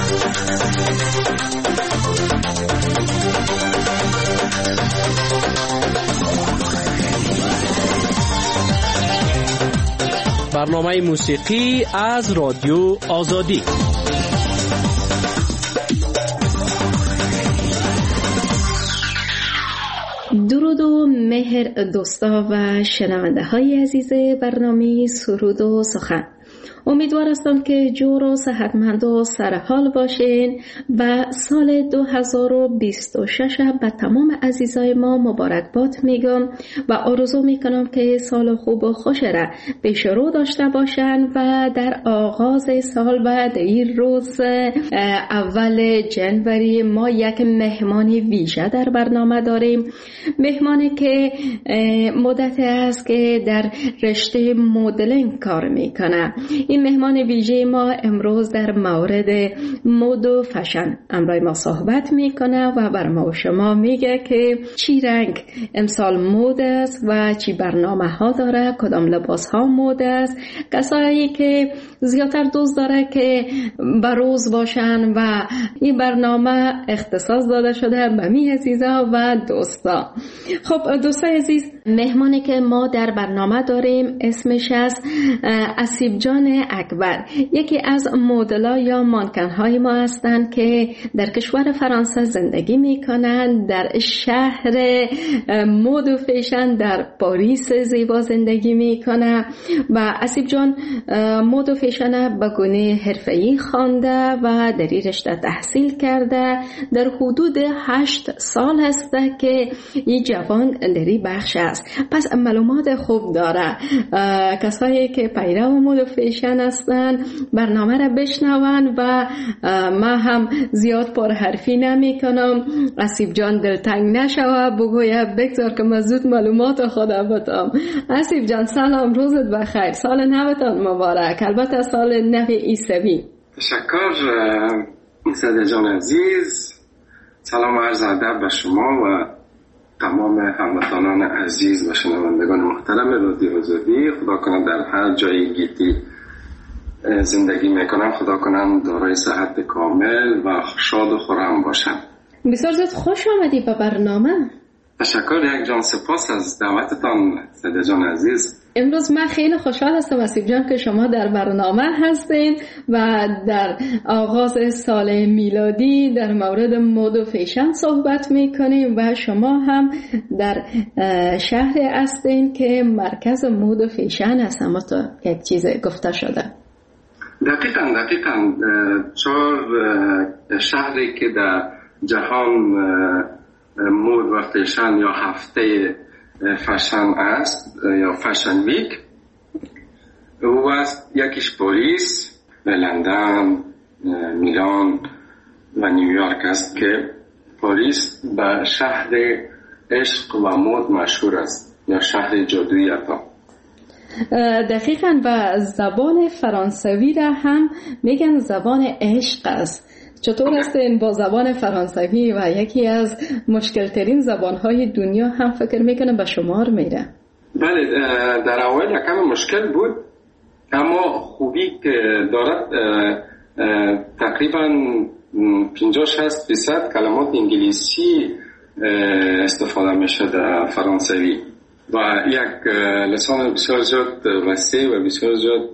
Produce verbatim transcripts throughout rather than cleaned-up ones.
برنامه موسیقی از رادیو آزادی. درود و مهر دوستا و شنونده های عزیز برنامه سرود و سخن. امیدوار هستم که جور و صحتمند و سرحال باشین و سال دو هزار و بیست و شش به تمام عزیزای ما مبارکباد میگم و آرزو میکنم که سال خوب و خوش را پیش رو داشته باشن و در آغاز سال و در این روز اول جنوری ما یک مهمانی ویژه در برنامه داریم. مهمانی که مدت است که در رشته مدلینگ کار میکنه. این مهمان ویژه ما امروز در مورد مد و فشن امروز ما صحبت میکنه و بر ما و شما میگه که چی رنگ امسال مد است و چی برنامه ها داره، کدام لباس ها مد است، کسایی که زیادتر دوست داره که بروز باشن و این برنامه اختصاص داده شده به می عزیزا و دوستا. خب دوستای عزیز، مهمانی که ما در برنامه داریم اسمش است اسیب جان اکبر، یکی از مدل‌ها یا مانکن‌های ما هستند که در کشور فرانسه زندگی می‌کنند، در شهر مد و فیشن در پاریس زیبا زندگی می‌کنه و اسیب جان مد و فیشن به گونه حرفه‌ای خوانده و در این رشته تحصیل کرده. در حدود هشت سال هسته که این جوان در این بخش است، پس معلومات خوب داره. کسایی که پیرو مد و فیشن هستن برنامه را بشنون و ما هم زیاد پرحرفی نمی کنم. اسیب جان دلتنگ نشوه، بگویه بگذار که من زود معلومات خدا بدم. اسیب جان سلام، روزت بخیر، سال نوتان مبارک، البته سال نو عیسوی. تشکر ساده جان عزیز، سلام و عرض ادب به شما و تمام هموطنان عزیز و شنوندگان محترم رادیو آزادی. خدا کنه در هر جایی گیتی زندگی میکنم خدا کنم دارای صحت کامل و شاد و خرم باشم. بسیار زیاد خوش آمدی به برنامه. تشکر یک جان، سپاس از دعوتتان ساده جان عزیز. امروز من خیلی خوشحال هستم اسیب جان که شما در برنامه هستین و در آغاز سال میلادی در مورد مد و فیشن صحبت میکنیم و شما هم در شهر هستین که مرکز مد و فیشن هست. اما تو یک چیز گفته شده. دقیقاً دقیقاً چهار شهری که در جهان مد و فیشن یا هفته فشن است یا فشن ویک او است. یکیش پاریس، لندن، میلان و نیویورک است که پاریس به شهر عشق و مد مشهور است یا شهر جادویی عطا. دقیقاً و زبان فرانسوی را هم میگن زبان عشق است. چطور است این با زبان فرانسوی و یکی از مشکل ترین زبانهای دنیا هم فکر میکنه به شمار میره؟ بله، در اول یکم مشکل بود، اما خوبی که دارد تقریبا پنجاه شصت درصد کلمات انگلیسی استفاده میشه در فرانسوی و یک لسان بسیار زیاد وسیع و بسیار زیاد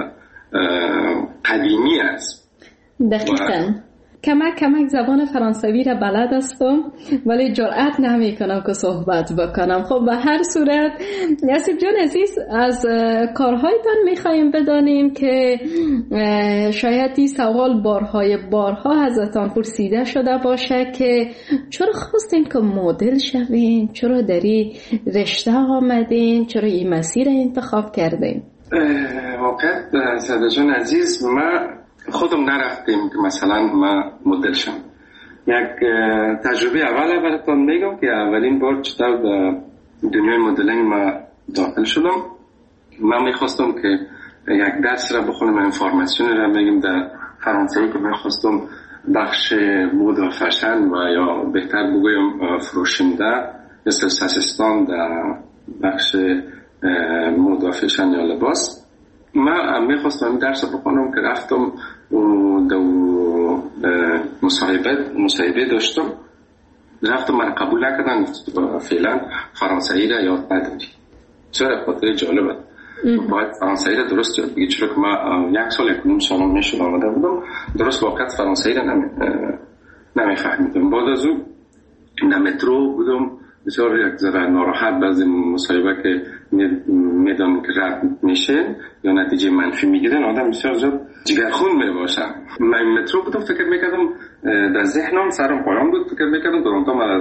قدیمی است. دقیقاً کمک کمک زبان فرانسوی را بلد هستم ولی جرأت نمی کنم که صحبت بکنم. خب به هر صورت اسیب جان عزیز، از کارهایتان میخواییم بدانیم که شاید این سوال بارهای بارها ازتان پرسیده شده باشه که چرا خواستین که مدل شوین، چرا در این رشته آمدین، چرا این مسیر انتخاب کردین؟ واقعا ساده جان عزیز، ما خودم نرفتیم که مثلا ما مدل شم. یک تجربه اول براتون میگم که اولین بار چطور در دنیای مدلینگ ما داخل شدم. من میخواستم که یک درس را بخونم، انفارماسیون را بگیم در فرانسوی که میخواستم بخش مد و فشن و یا بهتر بگویم فروشنده مثل ساسستان در بخش مد و فشن یا لباس. من میخواستم درس بخونم که رفتم و مصاحبه مصاحبه داشتم، رفتم من قبول نکردن، فعلا فرانسوی را یاد نداری. چرا؟ خاطر جالبه باید فرانسوی را درست یاد بگیری، چرا که ما یک سال یک نیم سال میشد آمده بودم، درست واقعا فرانسوی را نمی نمیفهمیدم. بعد از اون در مترو بودم، بسیار یک ذره ناراحت بعضی مصاحبه که میدان که رد میشن یا نتیجه منفی میگیرن، آدم بسیار زیاد جگرخون میباشه. من مترو بودم، فکر میکردم در ذهنم سرم پایان بود، فکر میکردم درونتا من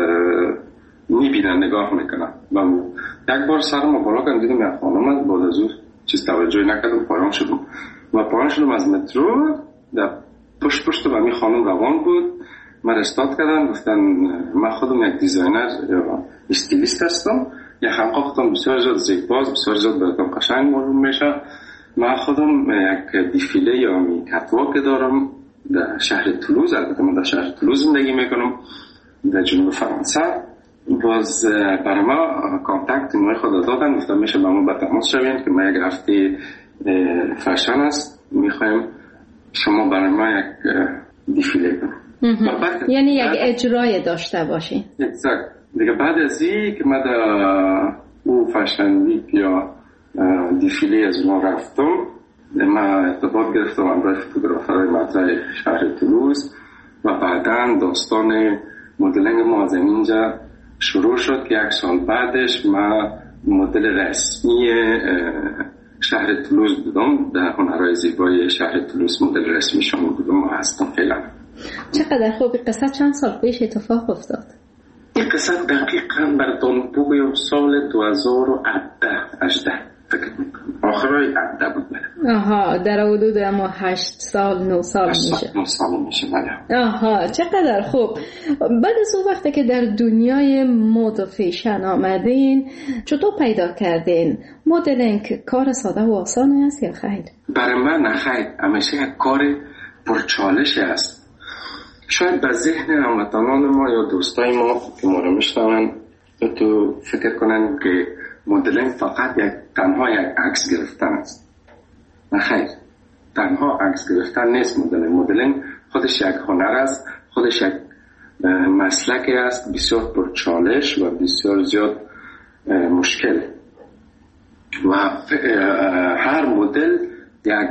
میبینن نگاه میکنن. من یک بار سرم بالا کردم دیدم یک خانم است، بعد از اون چیز توجه نکردم، پایان شدم و پایان شدم از مترو. در پشت پشت و می خانم روان بود، من استاد کردن، گفتن من خودم یک دیزاینر یا استیلیست هستم، یک خانقا خودم بسیار زیاد زیباز، بسیار زیاد براتم قشنگ معلوم میشه. من خودم یک دیفیله یا می کتواک دارم در شهر تولوز، البته من در شهر تولوز زندگی میکنم در جنوب فرانسه. باز برای ما کانتکت نوع خود دادن، گفتن میشه با ما به تماس شوین که ما یک هفته فشن است، میخوایم شما برای ما یک دیفیله کنیم. یعنی یک اجرای داشته باشین. اگزکت. دیگه بعد از این که من در او فشن ویک یا دیفیله از اون رفتم، من ارتباط گرفتم همراه فوتوگرافرهای مطرح شهر تولوز و بعداً داستان مدلنگ ما از اینجا شروع شد که یک سال بعدش من مدل رسمی شهر تولوز بودم، در هنرهای زیبای شهر تولوز مدل رسمی شما بودم و هستم فعلا. چقدر خوب. قصه چند سال پیش اتفاق افتاد؟ این قصه دقیقاً براتون بگویم سال دو هزار و هجده فکر میکنم، آخرای هجده بود بله. آها، در حدود اما هشت سال نه سال میشه. نه سال میشه بله. آها، چقدر خوب. بعد از اون وقتی که در دنیای مد و فیشن آمدین، چطور پیدا کردین؟ مدلینگ کار ساده و آسان است یا خیر؟ برای من نه خیر، همیشه یک کار پرچالش است. شاید به ذهن هموطنان ما یا دوستای ما که ما رو میشنون تو فکر کنن که مدلینگ فقط یک تنها یک عکس گرفتن است. نه خیر، تنها عکس گرفتن نیست. مدلینگ مدلینگ خودش یک هنر است، خودش یک مسلکی است بسیار پرچالش و بسیار زیاد مشکل و هر مدل یک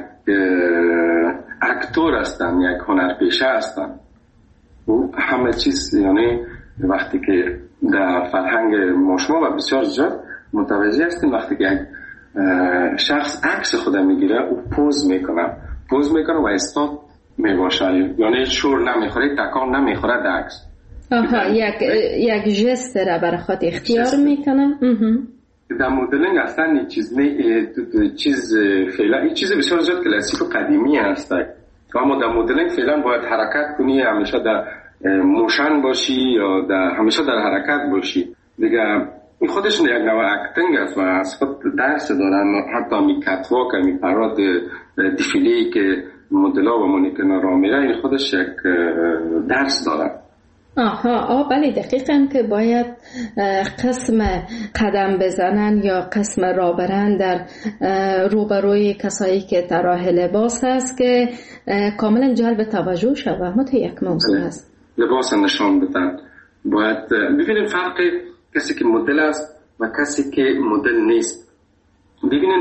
اکتور هستن، یک هنرپیشه هستن. و همه چیز یعنی وقتی که در فرهنگ ما شما و بسیار زیاد متوجه هستیم وقتی که یک شخص عکس خود میگیره او پوز میکنه پوز میکنه و استاد میباشه، یعنی شور نمیخوره، تکان نمیخوره در عکس. آها، یک یک ژست را برای خود اختیار میکنه. در مدلینگ اصلا چیز نه، چیز فعلا این چیز بسیار زیاد کلاسیک و قدیمی است. اما در مدلینگ فعلا باید حرکت کنی، همیشه در موشن باشی یا در همیشه در حرکت باشی. دیگه این خودش یک نوع اکتینگ است و از خود درس دارن. حتی می کتواک، می پراد دیفیلی که مدل‌ها و مانیکن‌ها را میره، این خودش یک درس داره. آها، آه بله، دقیقاً که باید قسم قدم بزنن یا قسم را برن در روبروی کسایی که طراح لباس هست که کاملا جلب توجه شود. ما تو یک موضوع هست لباس نشان بدن. باید ببینیم فرق کسی که مدل است و کسی که مدل نیست. ببینین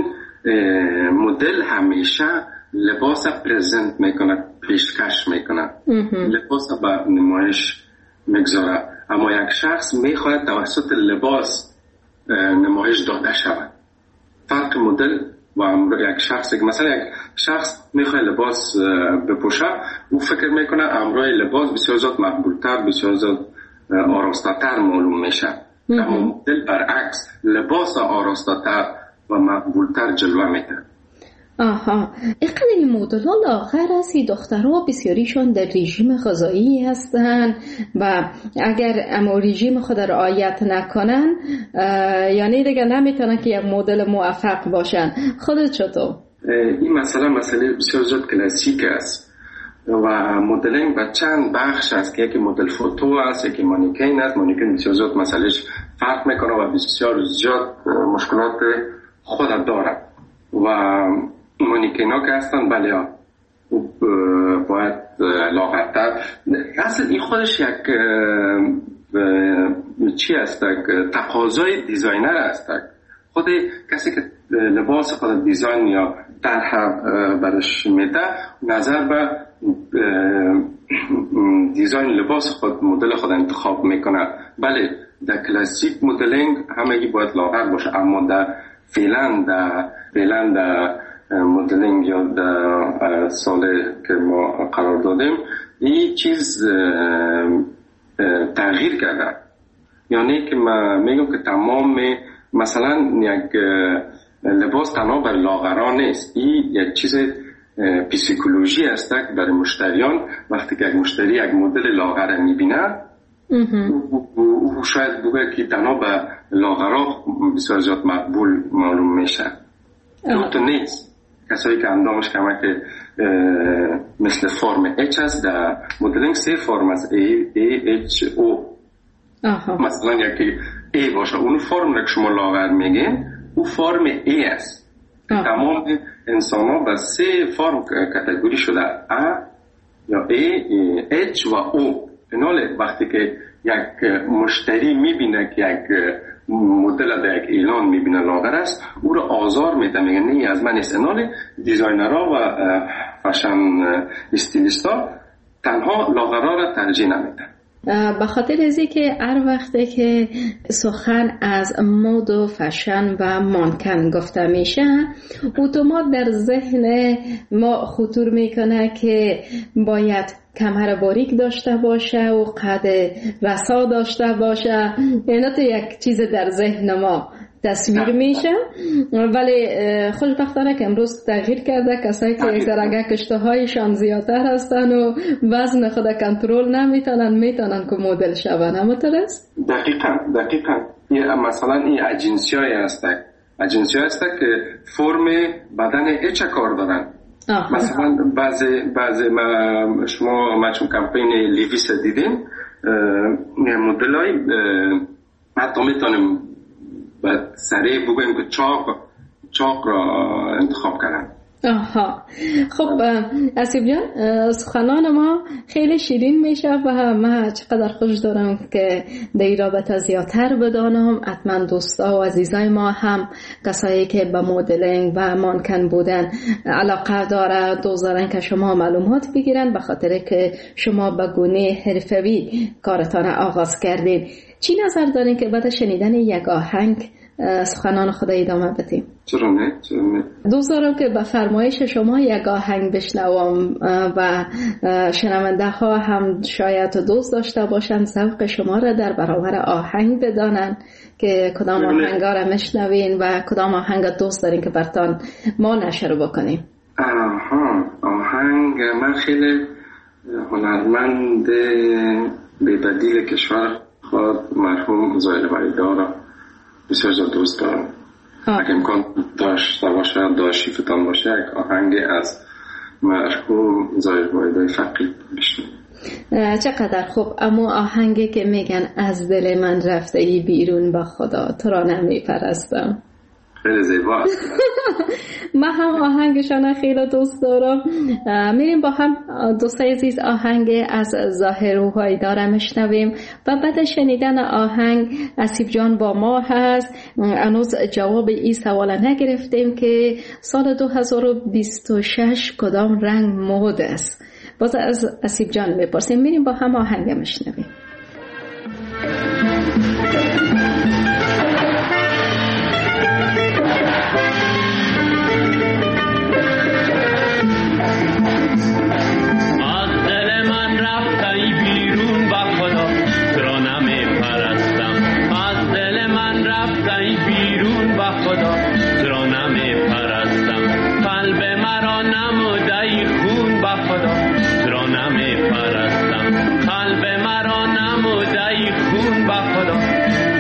مدل همیشه لباس پرزنت میکنه، پیشکش میکنه، لباس با نمایش میگذاره. اما یک شخص میخواهد توسط لباس نمایش داده شود. فرق مدل و یک شخص که مثلا یک شخص میخواد لباس بپوشه، او فکر میکنه امروی لباس بسیار زیاد مقبولتر، بسیار زیاد آراسته‌تر معلوم میشه. اما مدل برعکس، لباس آراسته‌تر و مقبولتر جلوه میده. آها، اینقدر این مدل ها لاغر است. دخترها بسیاریشون در رژیم غذایی هستن و اگر اما رژیم خود رعایت نکنن یعنی دیگه نمیتونن که یک مدل موفق باشن. خودت چطور؟ این مسئله مسئله بسیار زیاد کلاسیک است و مدلینگ با چند بخش است که یکی مدل فوتو است، یکی مانیکین است. مانیکین بسیار زیاد مسئلهش فرق میکنه و بسیار زیاد مشکلات خود داره و مانیکین ها که هستن بله ها باید لاغرتر اصل این خودش یک چی است، تقاضای دیزاینر است. خود کسی که لباس خود دیزاین یا طرح برش میده نظر به دیزاین لباس خود مدل خود انتخاب میکنه. بله در کلاسیک مدلینگ همگی باید لاغر باشه، اما در فعلا در فعلا در مدلینگ یا در سال که ما قرار دادیم این چیز تغییر کرده. یعنی که من میگم که تمام مثلا یک لباس تنها برای لاغران نیست، این یک چیز پسیکولوژی است که برای مشتریان وقتی که یک مشتری یک مدل لاغر میبینه او شاید بگه که تنها به لاغران بسیار زیاد مقبول معلوم میشه. تو نیست کسایی که اندامش کمک مثل فرم اچ است، در مدلینگ سه فرم است، ای ای اچ او. مثلا یکی ای باشه اون فرم را که شما لاغر میگین او فرم ای است. تمام انسان ها به سه فرم کاتگوری شده، ا یا ای اچ و او. ایناله وقتی که یک مشتری میبینه که یک مدل در یک اعلان میبینه لاغر است او رو آزار میده، میگه نه از من نیست. ایناله دیزاینرها و فشن استیلیستا تنها لاغرها را ترجیح نمیدن. به خاطر ازی که هر وقته که سخن از مد و فشن و مانکن گفته میشه اتومات در ذهن ما خطور میکنه که باید کمر باریک داشته باشه و قد رسا داشته باشه. اینا تو یک چیز در ذهن ما تصویر میشه، ولی خوشبختانه که امروز تغییر کرده. کسایی که یک درجه کشته هایشان زیادتر هستن و وزن خود کنترل نمیتونن میتونن که مدل شون. اما درست؟ دقیقاً دقیقاً مثلا این اجنسی های هست اجنسی هست که فرم بدن اچ کار دارن. آه. مثلا بعضی بعضی ما شما ما چون کمپین لیویس دیدیم مدل های حتی میتونیم بعد سریع بگویم که چاق چاق را انتخاب کردن. آها خب اسیب جان سخنان ما خیلی شیرین میشه و من چقدر خوش دارم که در این رابطه زیادتر بدانم. حتما دوستا و عزیزای ما هم کسایی که به مدلینگ و مانکن بودن علاقه داره دوست دارن که شما معلومات بگیرن، به خاطر که شما به گونه حرفوی کارتان آغاز کردین. چی نظر دارین که بعد شنیدن یک آهنگ سخنان خدا ادامه بدیم؟ چرا نه؟ چرا نه؟ دوست دارم که به فرمایش شما یک آهنگ بشنوم و شنونده ها هم شاید دوست داشته باشن ذوق شما را در برابر آهنگ بدانن که کدام آهنگ را مشنوین و کدام آهنگ دوست دارین که برتان ما نشر بکنیم. آها آهنگ من خیلی هنرمند بی‌بدیل کشور خود مرحوم زاهد وحیدی بسیار زیاد دوست دارم. اگه امکان داشته باشه داشیفتان باشه یک آهنگ از مرحوم زاهد وحیدی فقید بشنویم. چقدر خوب. اما آهنگی که میگن از دل من رفته ای بیرون با خدا تو را نمیپرستم خیلی زیباست. من هم آهنگشان خیلی دوست دارم. میریم با هم دوستای عزیز آهنگ از ظاهر وحیدی را میشنویم و بعد شنیدن آهنگ اسیب جان با ما هست. هنوز جواب این سوال نگرفتیم که سال دو هزار و بیست و شش کدام رنگ مد است. باز از اسیب جان میپرسیم. میریم با هم آهنگ میشنویم. قلب مرا نموده ای خون با خدا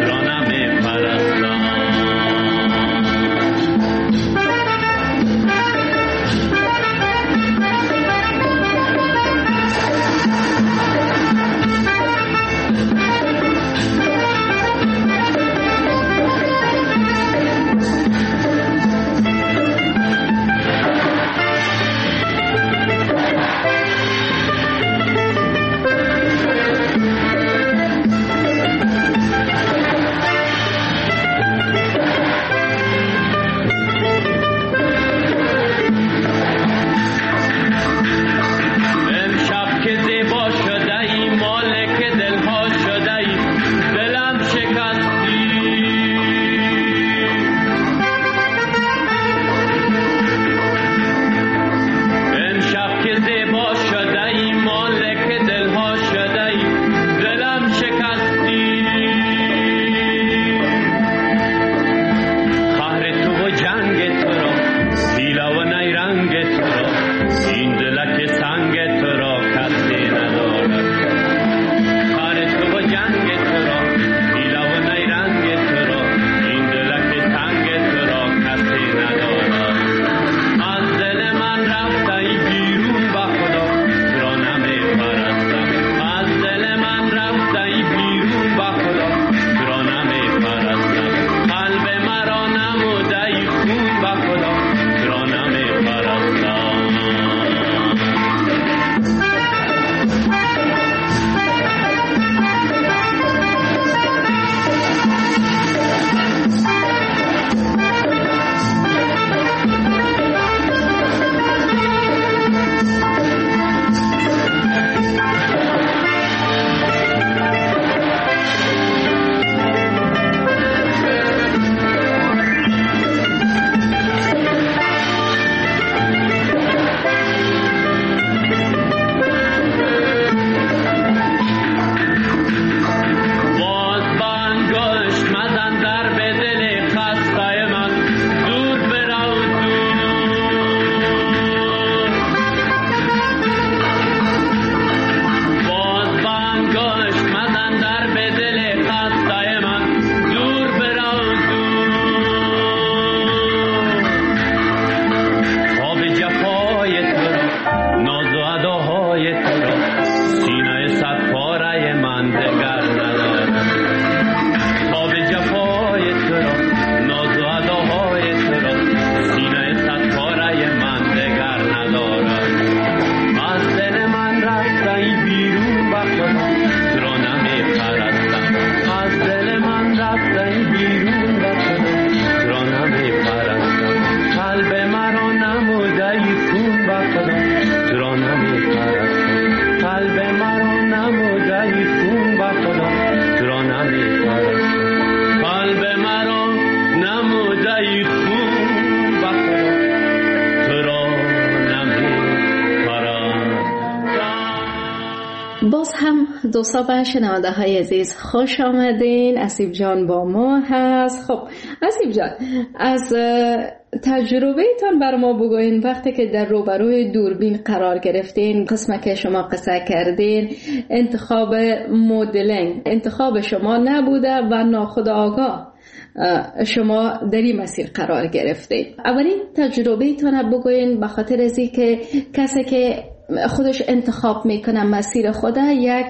باز هم دوستا و شنونده های عزیز خوش آمدین. اسیب جان با ما هست. خب اسیب جان، از تجربه تان بر ما بگوین. وقتی که در روبروی دوربین قرار گرفتین، قسمه که شما قصه کردین، انتخاب مدلینگ انتخاب شما نبوده و ناخودآگاه شما در این مسیر قرار گرفتید. اولین تجربه تان بگوین، به خاطر از این که کسی که خودش انتخاب میکنه مسیر خود یک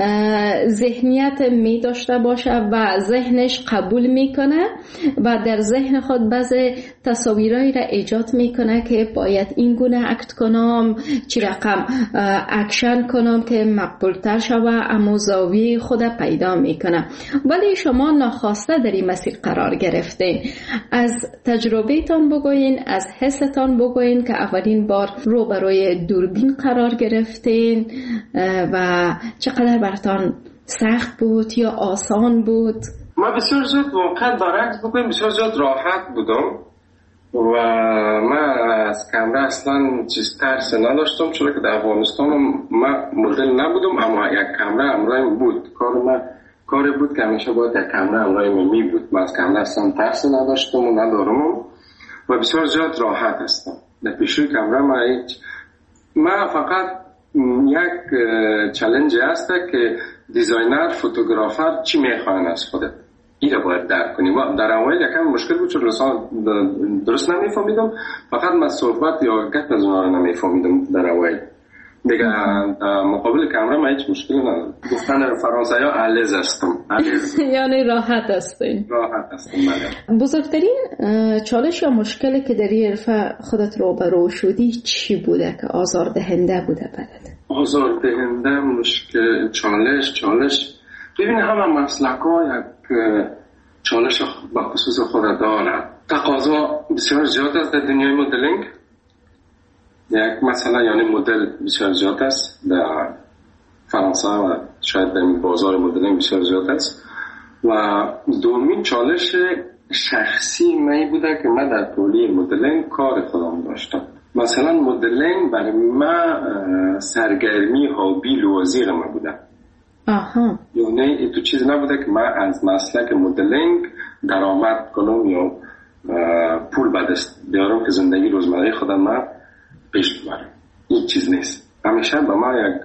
ذهنیت می داشته باشه و ذهنش قبول میکنه و در ذهن خود بعضی تصاویرایی را ایجاد میکنه که باید این گونه اکت کنم، چی رقم اکشن کنم که مقبولتر شوه، اما زاویه خود پیدا میکنه. ولی شما ناخواسته در این مسیر قرار گرفتین. از تجربه تان بگوین، از حستان بگوین که اولین بار روبروی دوربین قرار گرفتین و چقدر براتون سخت بود یا آسان بود؟ ما بسیار زود واقعا برعکس بکنیم بسیار زود راحت بودم و من از کامرا اصلا چیز ترس نداشتم، چون که در افغانستان من مدل نبودم اما یک کامرا همراهیم بود. کار من کاری بود که همیشه باید یک کامرا همراهیم می بود. من از کامرا اصلا ترس نداشتم و ندارم و بسیار زود راحت هستم. در پیشوی کامرا ما هیچ ما فقط یک چالش هست که دیزاینر فوتوگرافر چی میخوان از خودت این رو باید درک کنی. در اول یکم مشکل بود چون درست نمیفهمیدم، فقط من صحبت یا گپ از اونها رو نمیفهمیدم در اول. دیگه مقابل کامرا من هیچ مشکلی ندارم. گفتن فرانسوی ها علیز هستم. یعنی راحت هستین؟ راحت هستم. بزرگترین چالش یا مشکلی که در این حرفه خودت روبرو شدی چی بوده که آزاردهنده بوده برات؟ آزاردهنده مشکل چالش چالش ببین همه مسلک ها یک چالش به خصوص خود دارد. تقاضا بسیار زیاد است در دنیای مدلینگ. یک مثلا یعنی مدل بسیار زیاد است در فرانسه و شاید در بازار مدلینگ بسیار زیاد است. و دومین چالش شخصی من بوده که من در تولی مدلینگ کار خودم داشتم. مثلا مدلینگ برای من سرگرمی هابی لوازیر من بوده. آها. یعنی تو چیز نبوده که من از مسلک مدلینگ درآمد کنم یا پول به دست بیارم که زندگی روزمره خودم من پیش ببرم. این چیز نیست. همیشه با ما یک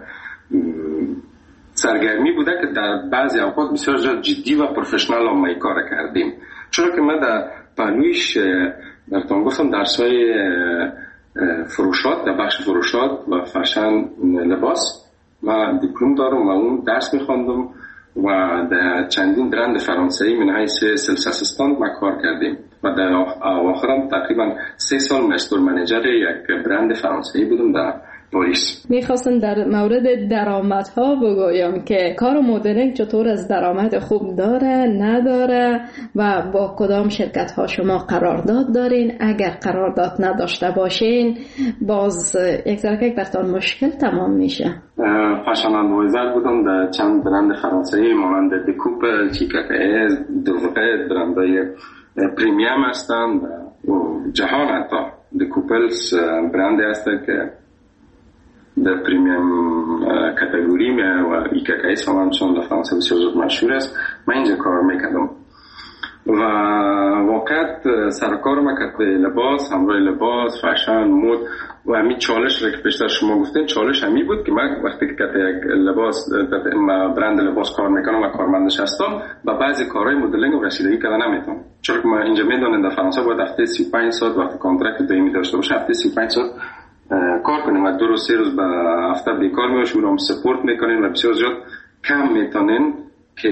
سرگرمی بوده که در بعضی اوقات بسیار جدی و پروفشنال هم ما کار کردیم. چون که من در پانویش براتون گفتم درسای فروشات، در بخش فروشات و فشن لباس من دیپلم دارم و اون درس میخواندم و در چندین برند فرانسوی من حیث سلس اسیستانت ما کار کردیم و در آخرم تقریبا سه سال مستر منیجر یک برند فرانسوی بودم در پاریس. میخواستم در مورد درآمدها بگویم که کار مدلینگ چطور از درآمد خوب داره نداره و با کدام شرکت ها شما قرارداد دارین. اگر قرارداد نداشته باشین باز یک ذره براتون مشکل تمام میشه. فشن ادوایزر بودم در چند برند فرانسوی مانند دکوپل، چیکاکه، دوغه، برندهای پریمیم هستند و جهان حتی دکوپلز برند هست که در پریمیم کاتگوری می و ایکاکایس هم همچنان در فرانسه بسیار زود مشهور است. من اینجا کار میکردم و واقعا سرکار ما که لباس، همراه لباس، فشن، مود و همین چالش را که پیشتر شما گفتین چالش همی بود که من وقتی که یک لباس برند لباس کار میکنم و کارمندش هستم و بعضی کارهای مدلینگ و رسیدگی کردن نمیتونم، چون که ما اینجا میدونم در فرانسه باید هفته سی و پنج ساعت وقتی کانترکت دائمی داشته باشه هفته سی و پنج ساعت کار کنیم و دو روز سه روز به هفته بیکار میباشیم و هم سپورت میکنیم و بسیار زیاد کم میتونین که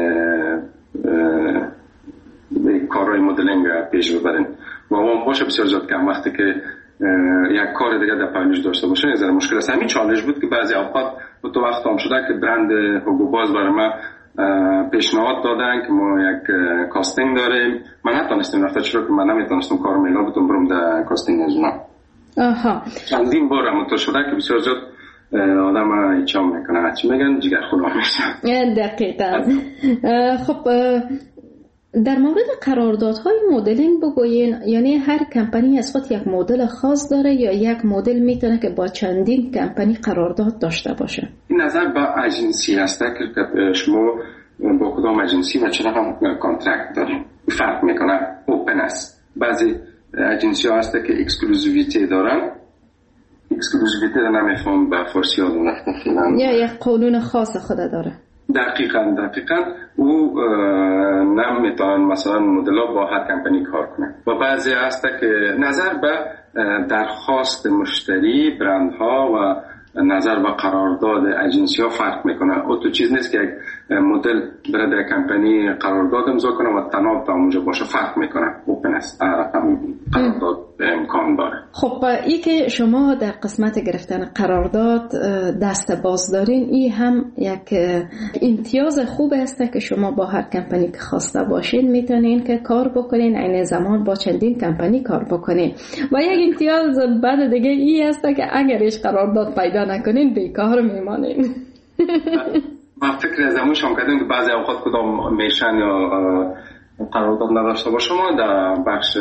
کارهای مدلینگ پیش ببرین و هم باشه بسیار زیاد کم. وقتی که یک کار دیگه در پایینش داشته باشه یه ذره مشکل است. همین چالش بود که بعضی اوقات تو وقت هم شده که برند هوگو باز برای ما پیشنهاد دادن که ما یک کاستینگ داریم. من نتونستم رفته چرا که من نمیتونستم کار میلا بتونم برم در کاستینگ از اونا. آها. چندین بار همونطور شده که بسیار زیاد آدم ایچام میکنه، هرچی میگن جگر خدا میشه. دقیقا. خب در مورد قراردادهای مدلینگ بگوین، یعنی هر کمپانی از خود یک مدل خاص داره یا یک مدل میتونه که با چندین کمپانی قرارداد داشته باشه؟ این نظر با اجنسی هسته که شما با کدام اجنسی و چرا هم کانترکت داریم فرق میکنه. اوپن است. بعضی اجنسی ها هسته که اکسکلوزیویتی دارن، اکسکلوزیویتی رو نمیفهم به فارسی ها دونخته یا یک قانون خاص خود داره. دقیقاً دقیقاً او نمیتونن مثلا مدل ها با هر کمپانی کار کنن و بعضی هسته که نظر به درخواست مشتری برندها و نظر به قرارداد اجنسی ها فرق میکنه. او تو چیز نیست که یک مدل برای در کمپانی قرارداد امضا کنه و تناب تا اونجا باشه، فرق میکنه. اوپن است، قرارداد امکان داره. خب این که شما در قسمت گرفتن قرارداد دست باز دارین، این هم یک امتیاز خوب است که شما با هر کمپانی که خواسته باشین میتونین که کار بکنین، عین زمان با چندین کمپانی کار بکنین. و یک امتیاز بعد دیگه این است که اگرش قرارداد پیدا نکنین بیکار میمانین. من فکر از همون شما کردیم که بعضی اوقات کدام میشن یا قرارداد نداشته باشه، ما در بخش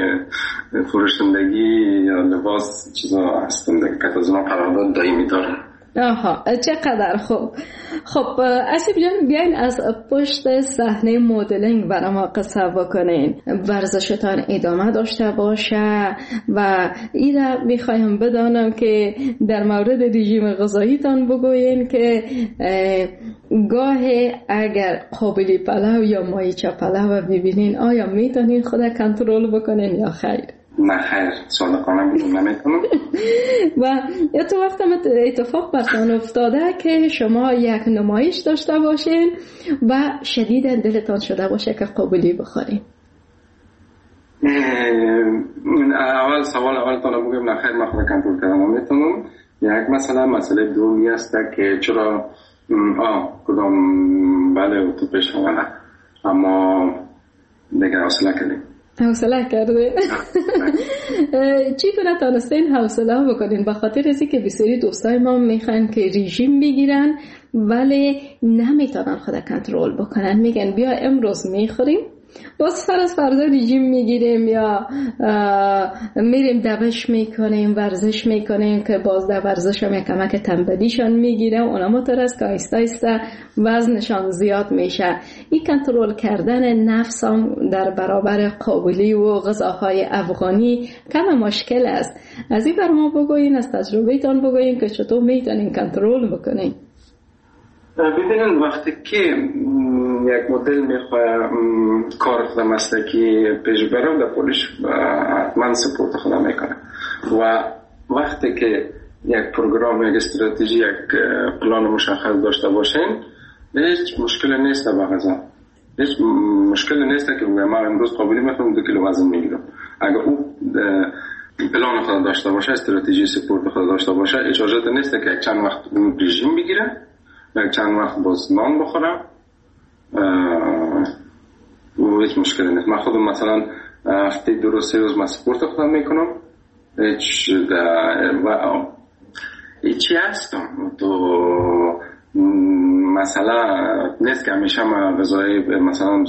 فروشندگی یا لباس چیزا هستن که از اونها قرارداد دائمی دارن. آها، چقدر خوب. خب اسیب جان، بیاین از پشت صحنه مدلینگ برای ما قصه بکنین. ورزشتان ادامه داشته باشه و این را میخوایم بدانم که در مورد رژیم غذاییتان بگوین که گاه اگر قابلی پلو یا مایچه پلو ببینین آیا میتونین خود کنترل بکنین یا خیر؟ نه خیر، صادقانه بگم نمیتونم. و یا تو وقت اتفاق براتون افتاده که شما یک نمایش داشته باشین و شدیداً دلتان شده باشه که قابلی بخورین؟ اول سوال اول تا بگم نه خیر، من خود کنترل کردم میتونم. یک مثلا مسئله دومی است که چرا آه کدام بله تو پیش نه، اما دیگه حوصله کردیم. حوصله کرده. چی کنه تانستین حوصله بکنین؟ به خاطر ازی که بسیاری دوستای ما میخوان که رژیم بگیرن ولی نمیتونن خود کنترل بکنن. میگن بیا امروز میخوریم، باز فرض فردا رژیم میگیریم یا میریم دوش میکنیم، ورزش میکنیم که باز در ورزش هم یک کمک تنبلیشان میگیره، اونا مترس که آیسته آیسته وزنشان زیاد میشه. این کنترل کردن نفس هم در برابر قابلی و غذاهای افغانی کم مشکل است. از این بر ما بگوین، از تجربه تان بگوین که چطور میتونین کنترل بکنین. ببینید وقتی که یک مدل میخواه کار خود مسلکی پیش برم در پولیش حتما سپورت خودم میکنه و وقتی که یک پروگرام، یک استراتژی، یک پلان مشخص داشته باشین هیچ مشکل نیست با غذا. هیچ مشکل نیست که من امروز قابلی میخورم دو کیلو وزن میگیرم. اگر او پلان خود داشته باشه، استراتژی سپورت خود داشته باشه، اجازه نیست که چند وقت رژیم بگیره و چند وقت باز نان بخورم و هیچ مشکلی نیست. من خودم مثلا هفته دو روز سه روز من سپورت خودم میکنم، هیچ و هیچی هستم تو مثلا نیست که همیشه من غذای مثلا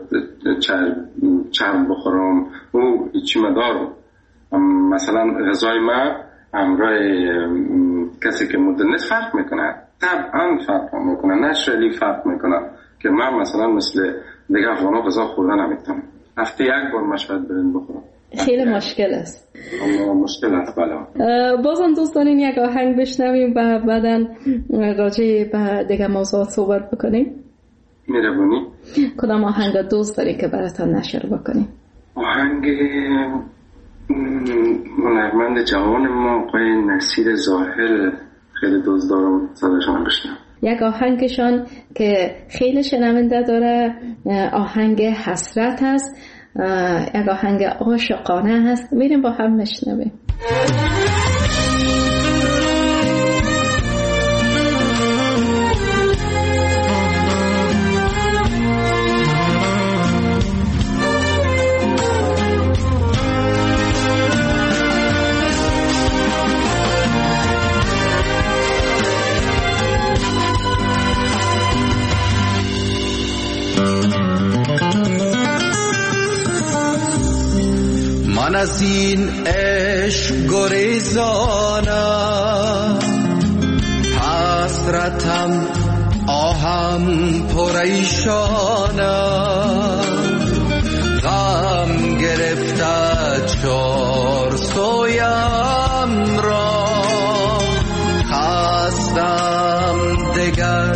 چرب بخورم و هیچی مدارم. مثلا غذای من همراه کسی که مدل نیست فرق میکنه، طبعا فرق میکنه، نشرلی فرق میکنه که من مثلا مثل دیگه افغانا غذا خوردن نمیتونم، هفته یک بار مشورت برین بخورم. خیلی مشکل است. اما مشکل است بله. بازم دوستان این یک آهنگ بشنویم و بعداً راجع به دیگه موضوعات صحبت بکنیم. میربونی؟ کدام آهنگ دوست داری که براتون نشر بکنیم؟ آهنگ هنرمند جوان ما آقای نصیر ظاهر خیلی دوست دارم، صداشون بشنم. یک آهنگشان که خیلی شنونده داره آهنگ حسرت هست، یک آهنگ عاشقانه هست، میریم با هم بشنویم. از این عشق گریزانم، حسرتم آهم پریشانم، غم گرفته چار سویم را، خستم دگر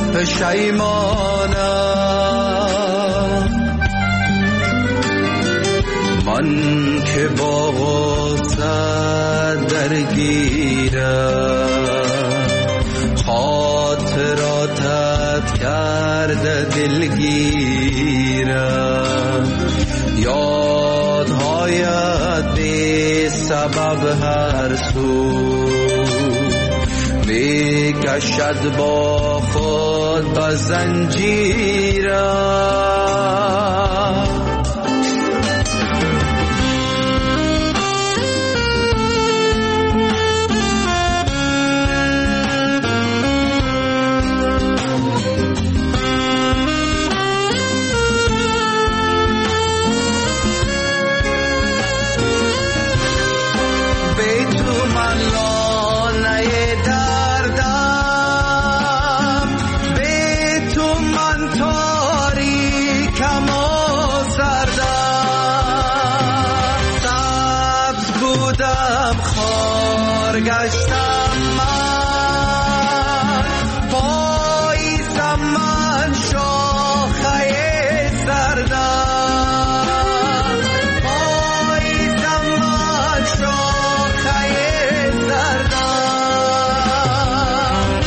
پشیمانم. من که با غصه درگیرم، خاطراتت کرده دلگیرم، یادهایت بی سبب هر سو می کشد با خود به زنجیرم. گشتم من، پاییزم من شاخه زردم، پاییزم من شاخه زردم.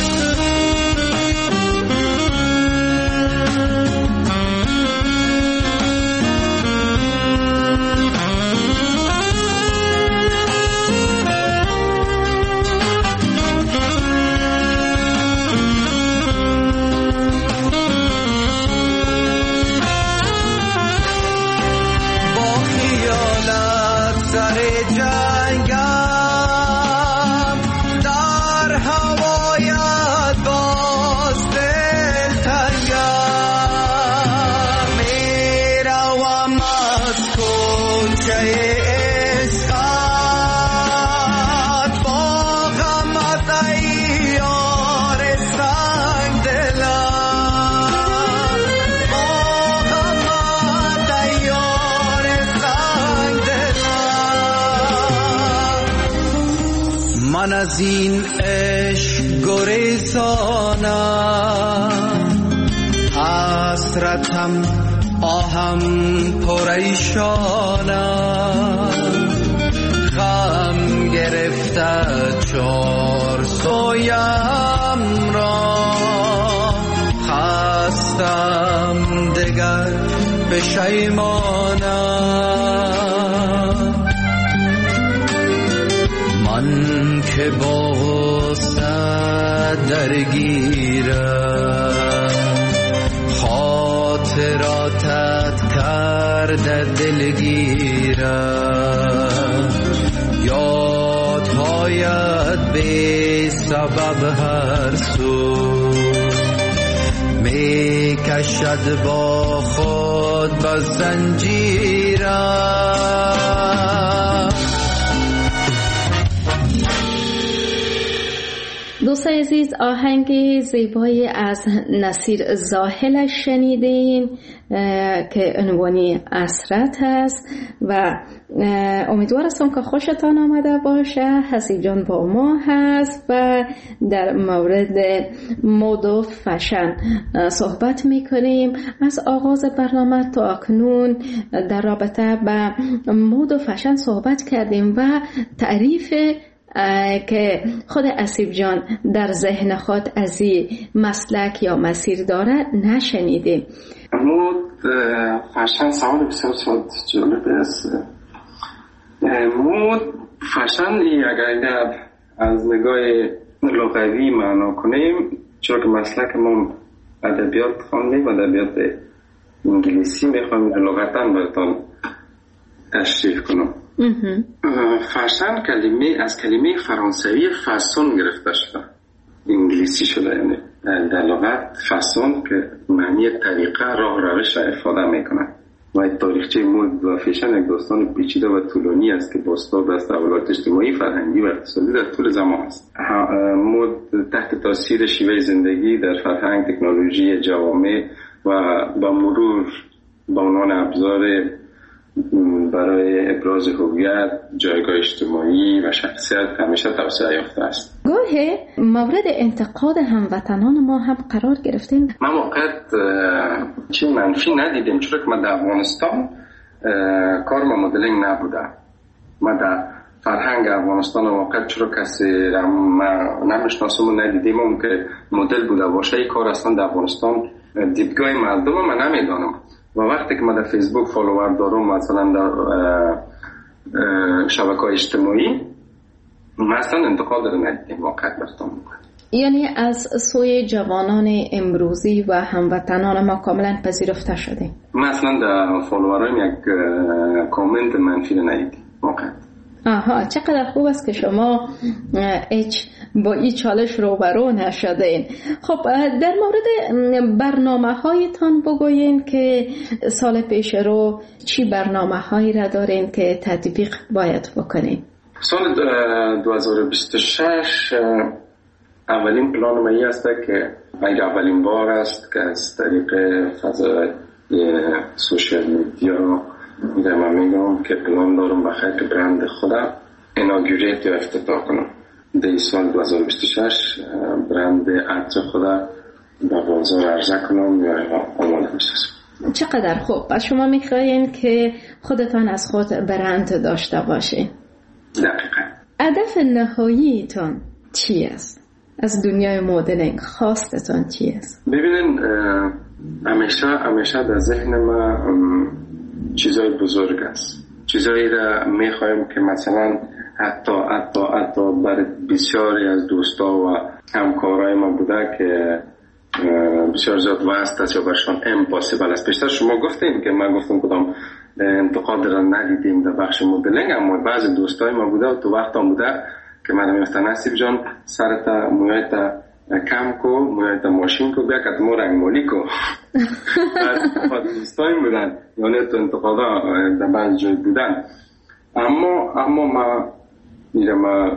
من از این عشق گریزانم، حسرتم آهم پریشانم، غم گرفته چار سویم را، خستم دگر پشیمانم. من که با غصه درگیرم، خاطراتت کرده دلگیرم، یادهایت بی سبب هر سو می کشد با خود به زنجیرم. دوستان عزیز، آهنگ زیبایی از نصیر زاهلش شنیدیم که عنوانی اسرت هست و امیدوار هستم که خوشتان آمده باشه. حسیب جان با ما هست و در مورد مد و فشن صحبت میکنیم. از آغاز برنامه تا اکنون در رابطه به مد و فشن صحبت کردیم و تعریف که خود حسیب جان در ذهن خود از این مسلک یا مسیر داره نشنیدیم. مد فشن سوال بسیار جالب است. مد فشن اگر از نگاه لغوی معنا کنیم، چون که مسلک ما ادبیات خواندیم، ادبیات انگلیسی میخوام لغتا براتون تشریح کنم. فشن کلمه از کلمه فرانسوی فاسون گرفته شده، انگلیسی شده. یعنی در لغت فاسون که معنی طریقه، راه، روش را افاده میکنه. و تاریخچه مد و فیشن یک داستان پیچیده و طولانی است که بازتاب از تحولات اجتماعی، فرهنگی و اقتصادی در طول زمان است. مد تحت تاثیر شیوه زندگی در فرهنگ، تکنولوژی جوامع و با مرور به عنوان ابزار برای ابراز هویت، جایگاه اجتماعی و شخصیت همیشه توسعه یافته است. گاهی مورد انتقاد هموطنان ما هم قرار گرفتیم. من وقت چی منفی ندیدیم، چون که من در افغانستان کار ما مدلینگ نبوده. من در فرهنگ افغانستان واقعا چرا کسی ما نمیشناسم و ندیدیم اون که مدل بوده باشه. این کار اصلا در افغانستان دیدگاه مردم من نمیدانم. و وقتی که من در فیسبوک فالوور دارم، مثلا در شبکه‌های اجتماعی، من اصلا انتقاد رو ندیدیم واقعا برتون. یعنی از سوی جوانان امروزی و هموطنان ما کاملا پذیرفته شده. من اصلا در فالوورام یک کامنت منفی رو ندیدیم واقعا. آها، چقدر خوب است که شما هیچ با این چالش روبرو نشدین. خب در مورد برنامه هایتان بگوین که سال پیش رو چی برنامه هایی را دارین که تطبیق باید بکنین؟ سال دو هزار و بیست و شش اولین پلان من است که این اولین بار است که از طریق فضای سوشیال میدیا میگم من میگم که پلان دارم بخیر که برند خودم ایناگوریت یا افتتاح کنم. در سال دو هزار و بیست و شش برند عطر خودم به بازار عرضه کنم یا آماده بسازم. چقدر خوب. پس شما میخواین که خودتان از خود برند داشته باشین. دقیقا. هدف نهاییتان چی است؟ از دنیای مدلینگ خواستتان چی است؟ ببینین همیشه همیشه در ذهن ما چیزای بزرگ است. چیزایی را میخوایم که مثلا حتی حتی حتی برای بسیاری از دوستا و همکارای ما بوده که بسیار زیاد وست است یا برشان امپاسیبل است. پیشتر شما گفتیم که من گفتم کدام انتقاد را ندیدیم در بخش مدلینگ، اما بعضی دوستای ما بوده و تو وقت هم بوده که من میگفتن نصیب جان سرتا مویتا کم کو، مویتا ماشین کو، بیا که مو رنگ مالی کو. بعد دوستای بودن یعنی تو انتقادا در بعضی جای بودن، اما اما ما ایرما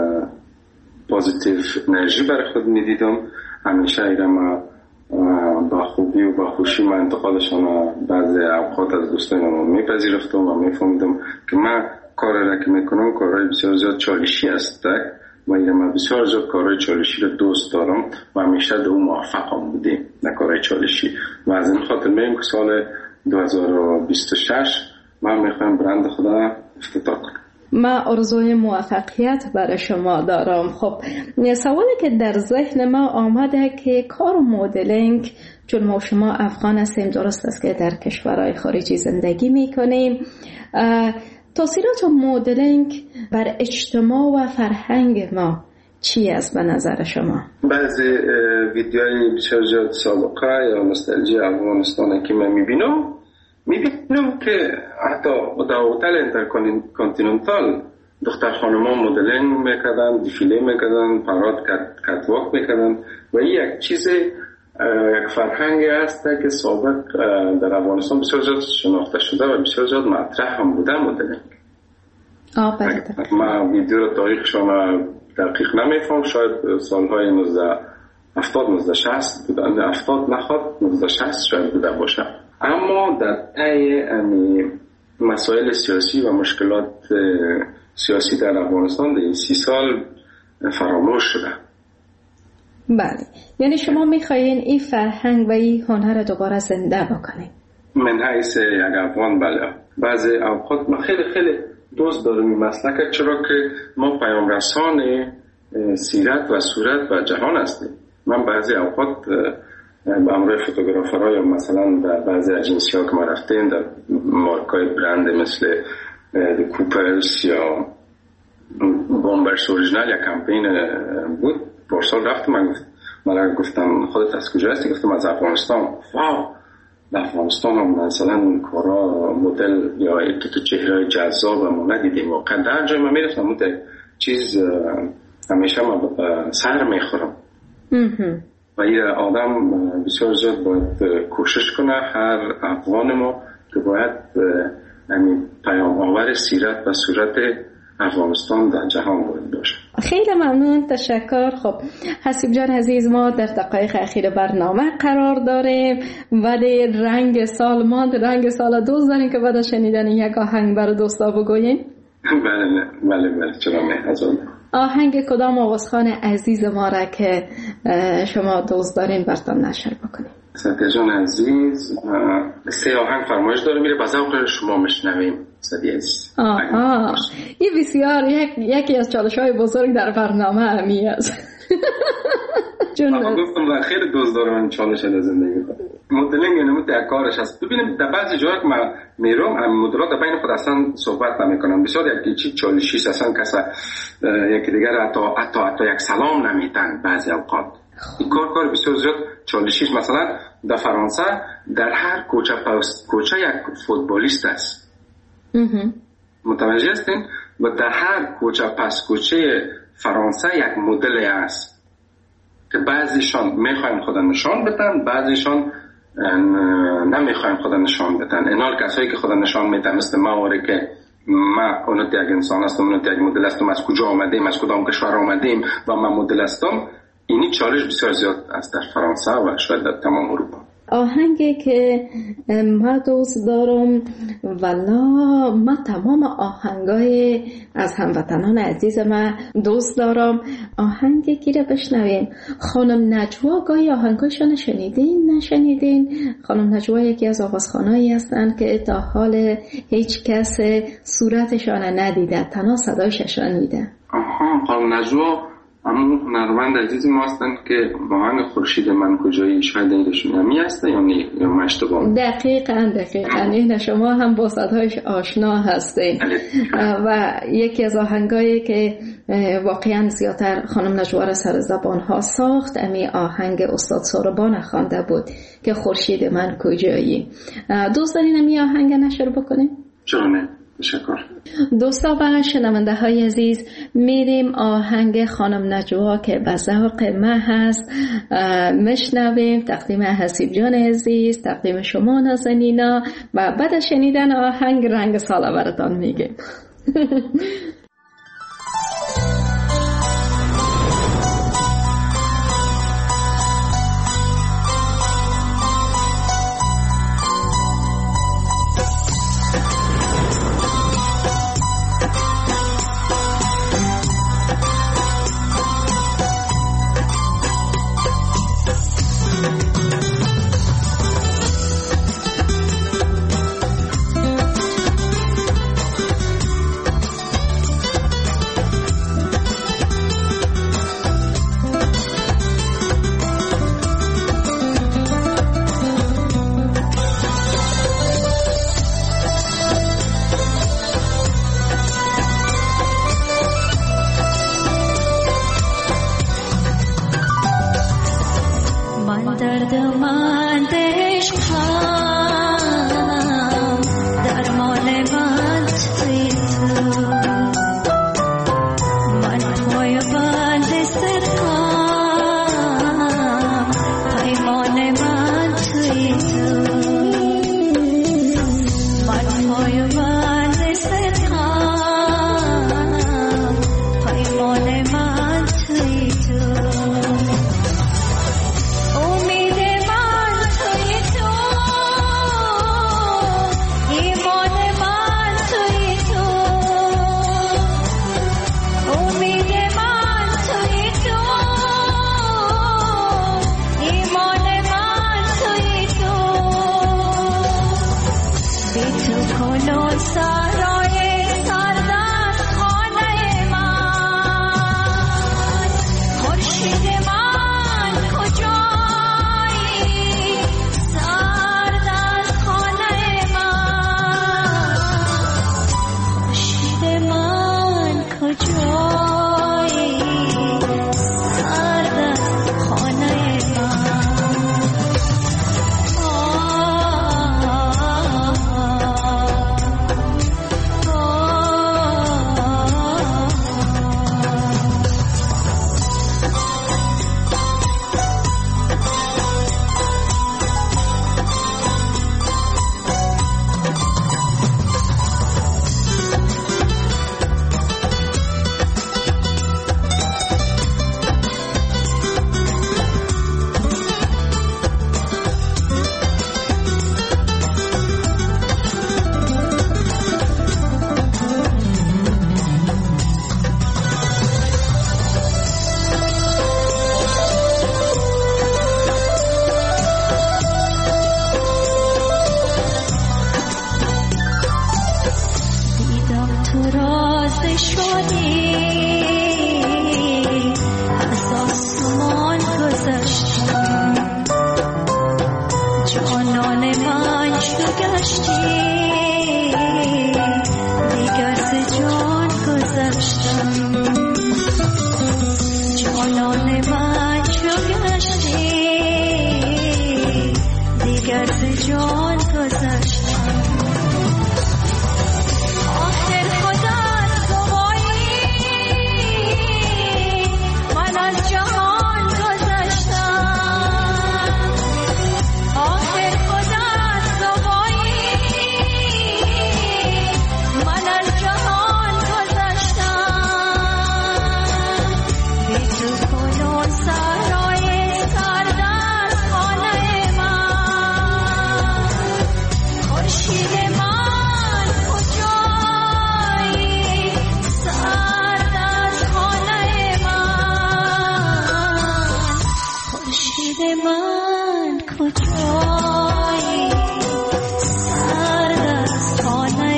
پوزیتیو انرژی برای خود میدیدم. همیشه ایرما با خوبی و با خوشی من انتقادشان بعضی اوقات از دوستای ما میپذیرفتم و میفهمیدم که من کاری را که میکنم کارهای بسیار زیاد چالشی است و ایرما بسیار زیاد کارهای چالشی را دوست دارم و همیشه دو موفقم بودیم در کارهای چالشی. و از این خاطر میگم که سال دو هزار و بیست و شش من میخوایم برند خدا افتتاح کنم. من آرزوی موفقیت برای شما دارم. خب سوالی که در ذهن ما آمده که کار مدلینگ، چون ما شما افغان هستیم، درست است که در کشورهای خارجی زندگی میکنیم، تاثیرات مدلینگ بر اجتماع و فرهنگ ما چی است به نظر شما؟ بعضی ویدیوهای بسیار زیاد سابقه یا نوستالژی افغانستان که من میبینم میبینم که حتی در هتل اینترکانتیننتال دختر خانما مدلینگ میکردن، دیفیله میکردن، پراد کتواک میکردن و این یک چیز یک فرهنگی است که سابق در افغانستان بسیار زیاد شناخته شده و بسیار زیاد مطرح هم بوده مدلینگ. آه بله. من ویدیو رو تاریخشان دقیق نمیفهم، شاید سالهای نوزده هفتاد نوزده شصت بودن، هفتاد نخواد نوزده شصت شاید بوده باشه. اما در طی مسائل سیاسی و مشکلات سیاسی در افغانستان در این سی سال فراموش شده. بله، یعنی شما میخواین این فرهنگ و این هنر دوباره زنده بکنید؟ من حیث یک افغان بله. بعضی اوقات من خیلی خیلی دوست دارم این مسلک، چرا که ما پیام رسان سیرت و صورت و جهان هستیم. من بعضی اوقات با همراه فوتوگرافرها یا مثلا در بعضی اجنسی ها که ما رفتیم در مارکای برند مثل کوپرس یا بامبرس اوریجینال یا کمپین بود، پارسال رفتم. من گفت من گفتم خودت از کجا هستی؟ گفتم از افغانستان. واو، در افغانستان هم مثلا کارا مدل یا یک تو چهره جذاب ما ندیدیم. واقعا در جای ما میرفتم اون چیز همیشه ما سر میخورم و این آدم بسیار زیاد باید کوشش کنه، هر افغان ما که باید یعنی پیام آور سیرت و صورت افغانستان در جهان وارد باشه. خیلی ممنون، تشکر. خب حسیب جان عزیز، ما در دقایق اخیر برنامه قرار داریم و در رنگ سال ماند، رنگ سال دوست داریم که بعد شنیدن یک آهنگ برای دوستا بگوین. بله بله بله چرا نه. از اون آهنگ کدام آوازخوان عزیز ما را که شما دوست دارین براتون نشر بکنیم؟ سعدی جان عزیز سه آهنگ فرمایش داره میره، با ذوق شما میشنویم. سعدی عزیز آها، این بسیار یک یکی از چالش‌های بزرگ در برنامه امی است. چون من گفتم خیلی دوست دارم این چالش در زندگی خودم. مدلینگ یعنی مت کارش هست. ببینید در بعضی جاها که من میرم هم مدلات بین خود اصلا صحبت نمیکنم. بسیار یک چیز چالشی اصلا کسا یکی دیگر حتی حتی حتی یک سلام نمیتن بعضی اوقات. این کار کار بسیار زیاد چالشیش. مثلا در فرانسه در هر کوچه پست کوچه یک فوتبالیست است. متوجه هستین؟ و در هر کوچه پس کوچه فرانسه یک مدل است که بعضیشان میخواین خود نشان بدن، بعضیشان نمیخواین خود نشان بدن. اینا کسایی که خود نشان میدن مثل ما واره که ما اونت یک انسان هستم، اونت یک مدل هستم، از کجا آمدیم، از کدام کشور آمدیم و من مدل هستم. اینی چالش بسیار زیاد است در فرانسه و شاید در تمام اروپا. آهنگی که ما دوست دارم والا ما تمام آهنگای از هموطنان عزیز ما دوست دارم. آهنگی که را بشنویم خانم نجوا، گاهی آهنگاشون شنیدین نشنیدین؟ خانم نجوا یکی از آوازخوانایی هستند که تا حال هیچ کس صورتشان ندیده، تنها صدایش شنیده. آها، خانم نجوا همون هنرمند عزیز ما هستند که آهنگ خورشید من کجایی، شاید اینشون همی هسته یا نه یا من اشتباه؟ دقیقاً دقیقاً این شما هم با صدایش آشنا هستین و یکی از آهنگایی که واقعاً زیادتر خانم نجوا را سر زبان ها ساخت امی آهنگ استاد ساربان خوانده بود که خورشید من کجایی. دوست دارین امی آهنگ نشر بکنیم؟ چرا نه؟ تشکر. دوستا و شنونده های عزیز، میریم آهنگ خانم نجوا که به ذوق ما هست مشنویم. تقدیم حسیب جان عزیز، تقدیم شما نازنینا و بعد شنیدن آهنگ رنگ ساله براتون میگیم. امید من توی تو از جان گذشتم آخر خودت گوایی من از جهان گذشتم آخر خودت گوایی من از جهان گذشتم بی تو کنون سرای سرد از خانه من خورشید من کجایی سرد از خانه من خورشید من کجایی سرد از خانه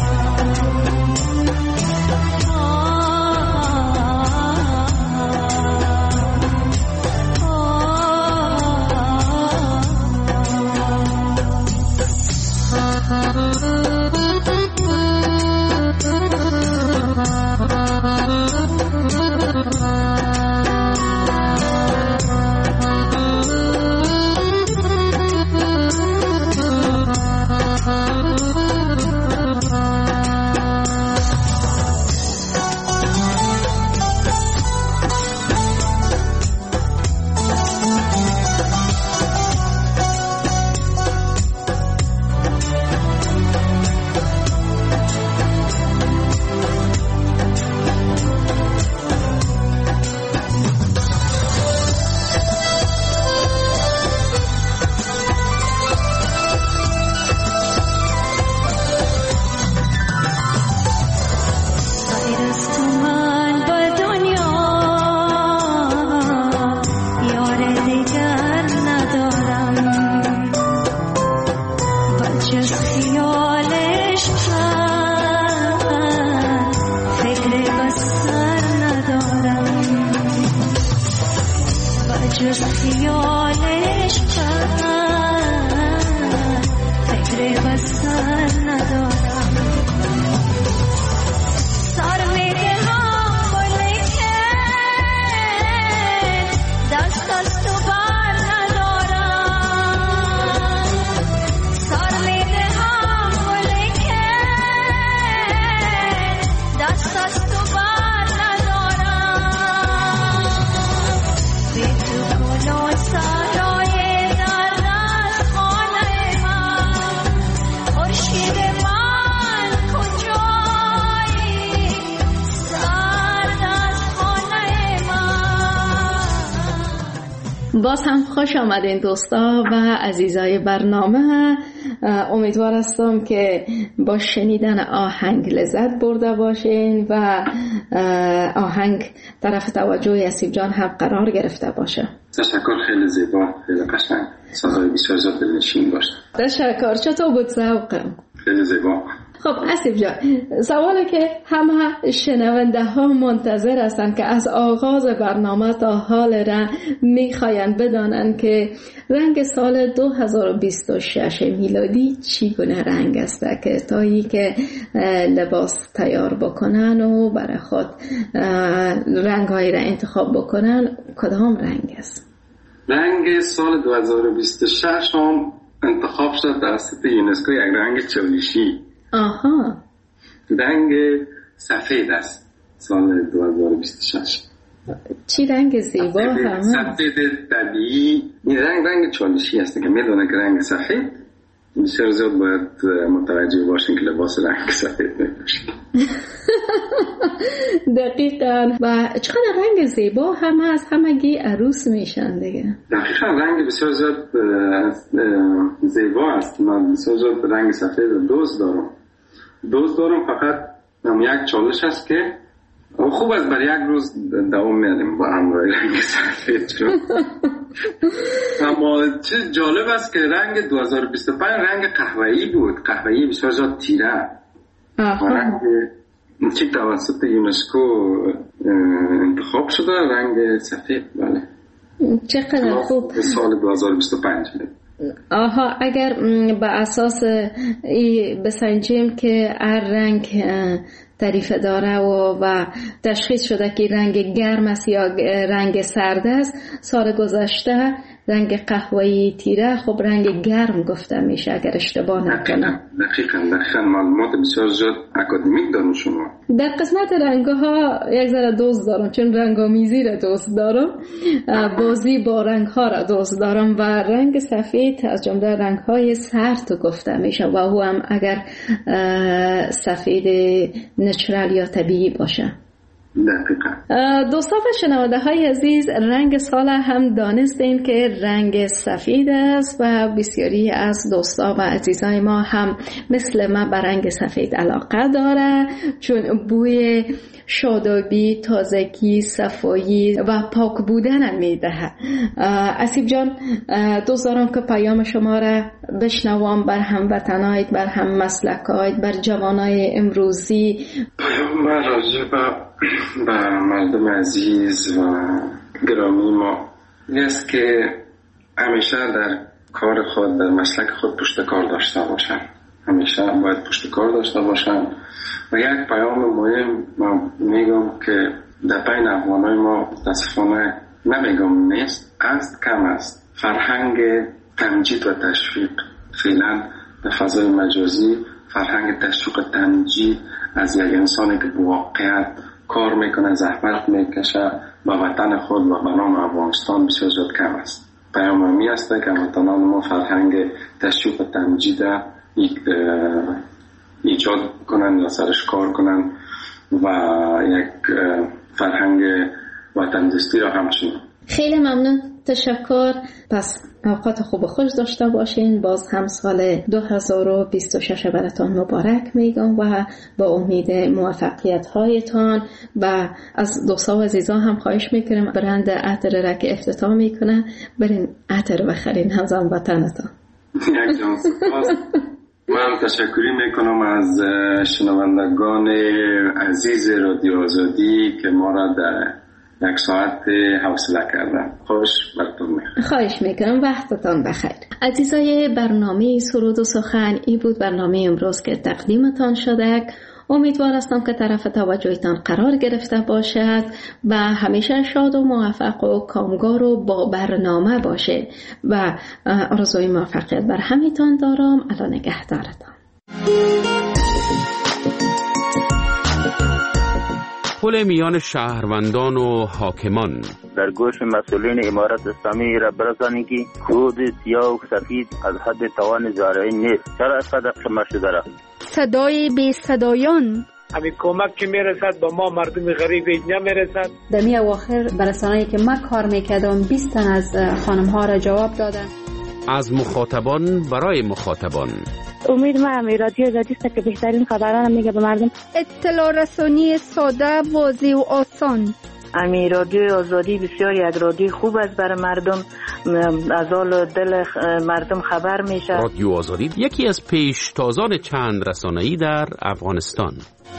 باز هم خوش آمدین دوستا و عزیزای برنامه. امیدوار هستم که با شنیدن آهنگ لذت برده باشین و آهنگ طرف توجه یاسیب جان هم قرار گرفته باشه. تشکر، خیلی زیبا، خیلی قشنگ، سازهای بسیار زیاد دلنشین باشه. تشکر. چطور بود ذوقم؟ خیلی زیبا. خب اسیب جان، سوالی که همه شنونده ها منتظر هستند که از آغاز برنامه تا حال را میخواین بدانند که رنگ سال دو هزار و بیست و شش میلادی چی گونه رنگ است که تایی که لباس تیار بکنن و برای خود رنگ هایی را انتخاب بکنن، کدام رنگ است؟ رنگ سال دو هزار و بیست و شش هم انتخاب شد توسط یونسکو یک رنگ چالیشی. آها. رنگ سفید است سال دو هزار و بیست و شش. چی رنگ زیبا همه؟ سفید طبیعی. این رنگ رنگ چالشی است که میدونه که رنگ سفید بسیار زیاد باید متوجه باشین که لباس رنگ سفید میپوشین. دقیقاً. و چقدر رنگ زیبا همه از همگی عروس میشن دیگه. دقیقاً رنگ بسیار زیاد زیبا است. من بسیار زیاد رنگ سفید دوست دارم. دوست دارم فقط یک چالش است که خوب است برای یک روز دوام میاریم با همراه رنگ سفید شد. اما چه جالب است که رنگ دو هزار و بیست و پنج رنگ قهوه‌ای بود، قهوه‌ای بسیار زیاد تیره. رنگ چی توسط یونسکو انتخاب شده رنگ سفید. بله چقدر خوب. سال دو هزار و بیست و پنج. آها، اگر به اساس بسنجیم که هر رنگ تعریف داره و, و تشخیص شده که رنگ گرم است یا رنگ سرد است، سال گذشته رنگ قهوه‌ای تیره خب رنگ گرم گفته میشه اگر اشتباه نکنم. دقیقاً دقیقاً معلومات بسیار زیاد اکادمیک دارم شما. در قسمت رنگ‌ها یک ذره دوست دارم چون رنگ‌آمیزی را دوست دارم، بازی با رنگ‌ها را دوست دارم و رنگ سفید از جمله رنگ‌های سرد گفته میشه و او هم اگر سفید نچرال یا طبیعی باشه. دقیقا. دوستان و شنونده های عزیز، رنگ سال هم دانستین که رنگ سفید است و بسیاری از دوستا و عزیزای ما هم مثل ما به رنگ سفید علاقه داره چون بوی شادابی، تازگی، صفایی و پاک بودن میده. اسیب جان، دوست دارم که پیام شما را بشنوم بر هموطنایت، بر هم مسلکایت، بر جوانای امروزی. پیام من راجع به به مردم عزیز و گرامی ما است که همیشه در کار خود، در مسلک خود پشت کار داشته باشن. همیشه باید پشت کار داشته باشن و یک پیام مهم من میگم که در بین افغانای ما متاسفانه نمیگم نیست، است کم است فرهنگ تمجید و تشویق. فعلا در فضای مجازی فرهنگ تشویق و تمجید از یک انسانی که به واقعیت کار میکنه، زحمت میکشه با وطن خود و به نام افغانستان بسیار زیاد کم است. پیام می است که هموطنان ما فرهنگ تشویق و تمجید ایجاد کنن و سرش کار کنن و یک فرهنگ وطن دوستی را همچنین. خیلی ممنون، تشکر. پس اوقات خوب و خوش داشته باشین. باز هم سال دو هزار و بیست و شش براتون مبارک میگم و با امید موفقیت هایتان و از دوستا و عزیزان هم خواهش میکنم برند عطر را که افتتاح میکنه برین عطر بخرین از هموطنتان. یک جان سپاس. من تشکری میکنم از شنوندگان عزیز رادیو آزادی که ما را در یک ساعت حوصله کردن. خوش براتون میخوام. خواهش میکنم، وقتتان بخیر. عزیزای برنامه سرود و سخن، ای بود برنامه امروز که تقدیمتان شده. امیدوار هستم که طرف توجهتان قرار گرفته باشد و همیشه شاد و موفق و کامگار و با برنامه باشه و آرزوی موفقیت بر همیتان دارم. الان نگهدارتان. پل میان شهروندان و حاکمان. در گوش مسئولین امارت اسلامی را برسانید که کود سیاه و سفید از حد توان زارعین نیست. چرا اسقدر شما شده را؟ صدای بی صدایان. همین کمک که میرسد با ما مردم غریب نمیرسد. در می اواخر برسانه‌ای که من کار میکردم بیست تن از خانم ها را جواب دادن. از مخاطبان برای مخاطبان. امید ما می رادیو آزادی است که بهترین خبران میگه به مردم. اطلاع رسانی ساده، واضح و آسان. امی رادیو آزادی بسیار یک رادیو خوب است برای مردم، از حال دل مردم خبر میشه. رادیو آزادی یکی از پیشتازان چند رسانه‌ای در افغانستان.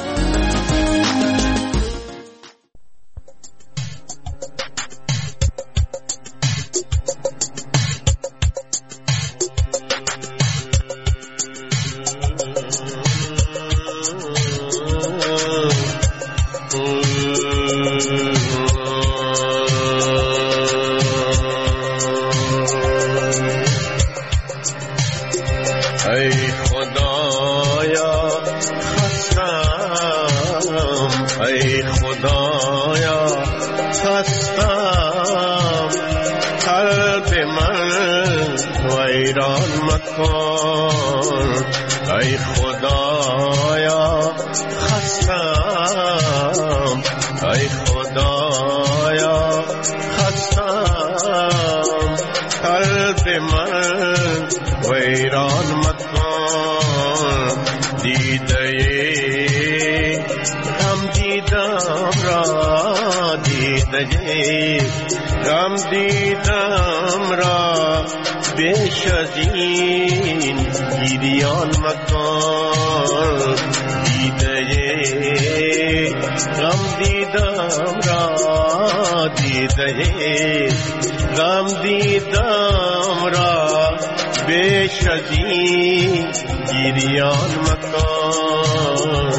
غم دیدم را بیش از این گیریان مکن، دیده غم دیدم را دیده غم دیدم را بیش از این گیریان مکن.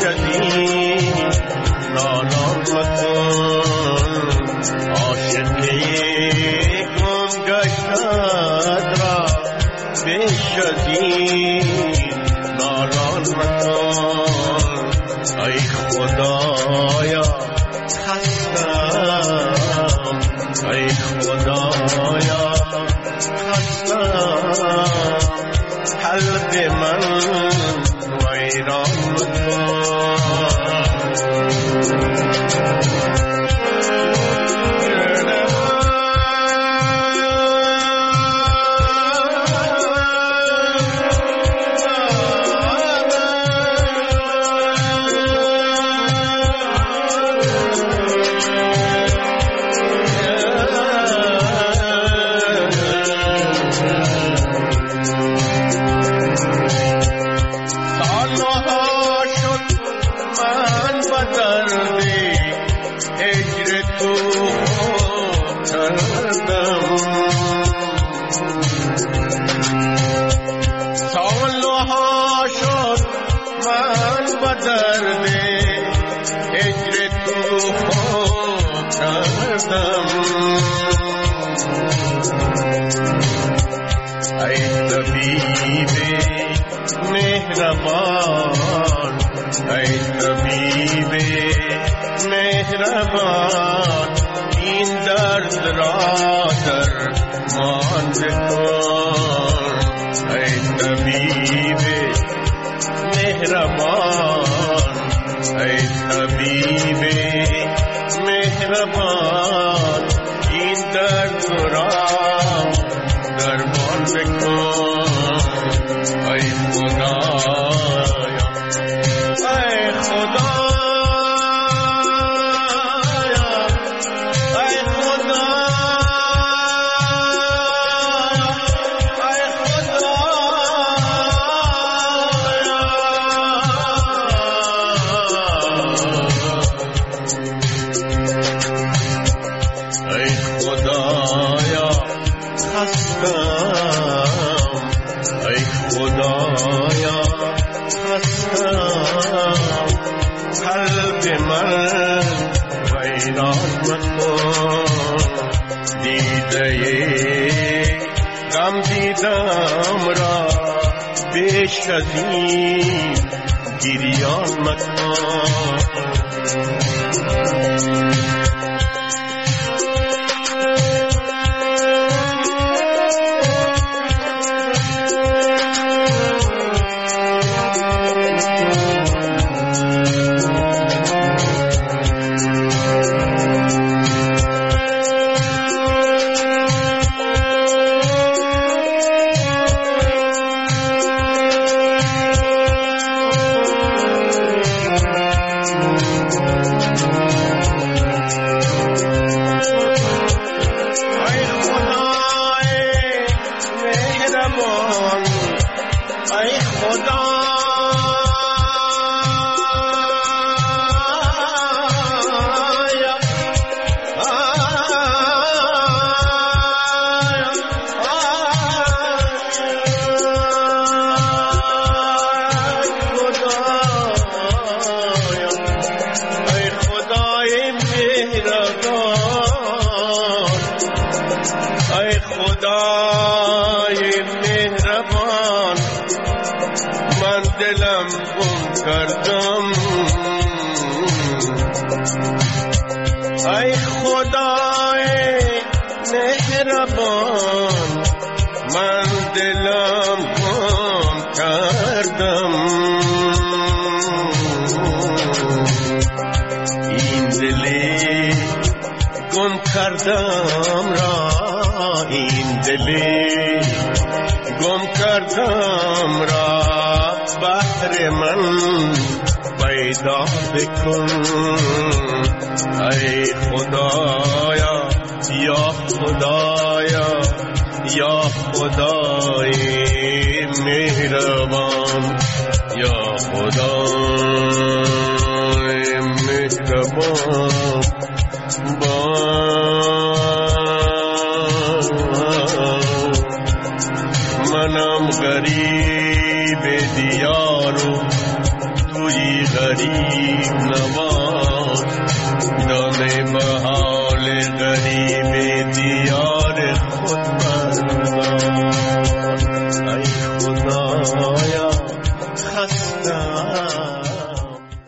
شدید نالان مکن عاشقی گم گشتد را به شدید نالان مکن ای خدایا خستم ای خدایا خستم قلب من ویران مهربان ای طبیب مهربان این درد را درمان بکن ای طبیب مهربان ای طبیب مهربان این درد را درمان بکن ای خدایا ای خدایا ای خدایا ای خدایا ای خدایا خستم ای خدایا خستم قلب من ویران مکن دیده غم دیدم را بیش از این گریان مکن کردم را این دلی گم کردم را بهر من پیدا بکن ای خدایا یا خدایا یا خدای مهربان یا خدای مهربان منم غریب دیارو توی غریب نواز دانه بهار